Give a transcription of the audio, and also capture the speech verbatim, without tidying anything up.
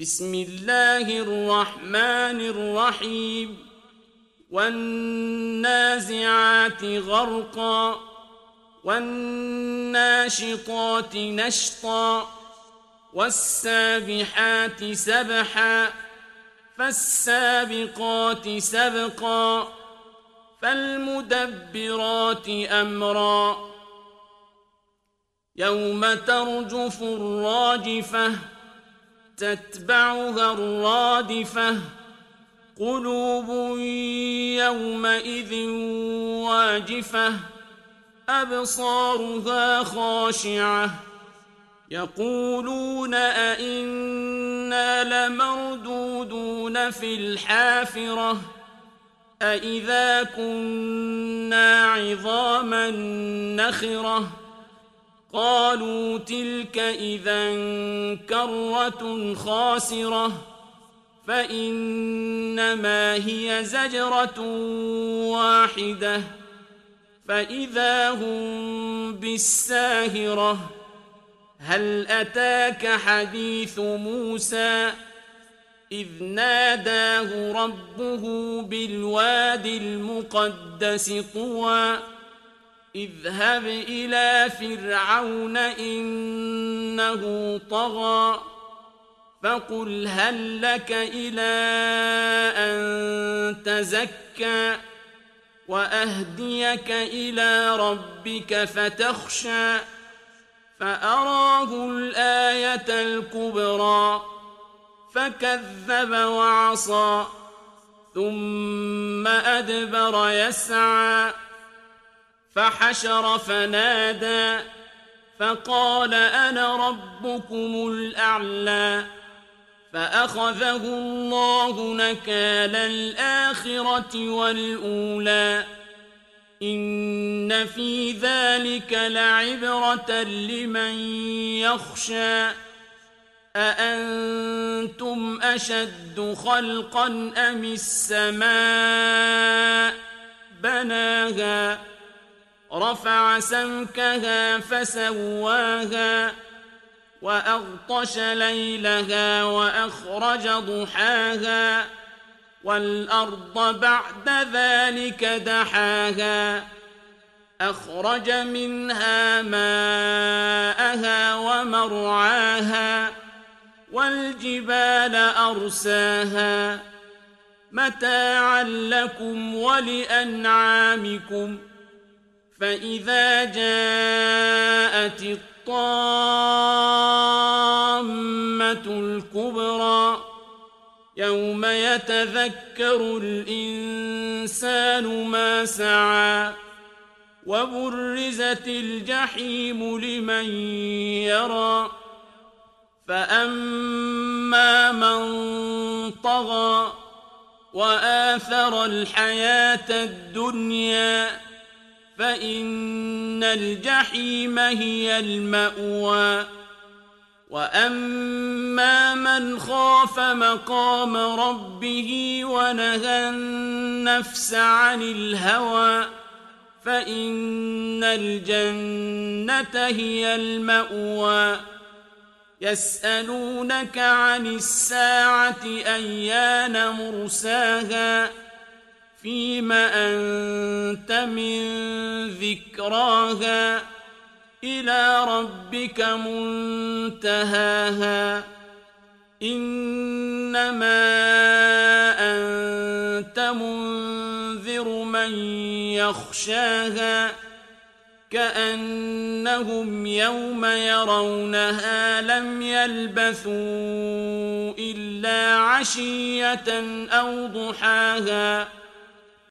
بسم الله الرحمن الرحيم والنازعات غرقا والناشطات نشطا والسابحات سبحا فالسابقات سبقا فالمدبرات أمرا يوم ترجف الراجفة تتبعها الرادفة قلوب يومئذ واجفة أبصارها خاشعة يقولون أئنا لمردودون في الحافرة أئذا كنا عظاما نخرة قالوا تلك إذا كرة خاسرة فإنما هي زجرة واحدة فإذا هم بالساهرة هل أتاك حديث موسى إذ ناداه ربه بالواد المقدس طوى اذهب إلى فرعون إنه طغى فقل هل لك إلى أن تزكى وأهديك إلى ربك فتخشى فأراه الآية الكبرى فكذب وعصى ثم أدبر يسعى فحشر فنادى فقال أنا ربكم الأعلى فأخذه الله نكال الآخرة والأولى إن في ذلك لعبرة لمن يخشى أأنتم أشد خلقا أم السماء بناها رفع سمكها فسواها وأغطش ليلها وأخرج ضحاها والأرض بعد ذلك دحاها أخرج منها ماءها ومرعاها والجبال أرساها متاعا لكم ولأنعامكم فإذا جاءت الطامة الكبرى يوم يتذكر الإنسان ما سعى وبرزت الجحيم لمن يرى فأما من طغى وآثر الحياة الدنيا فإن الجحيم هي المأوى وأما من خاف مقام ربه ونهى النفس عن الهوى فإن الجنة هي المأوى يسألونك عن الساعة أيان مرساها فيم أنت من ذكراها إلى ربك منتهاها إنما أنت منذر من يخشاها كأنهم يوم يرونها لم يلبثوا إلا عشية أو ضحاها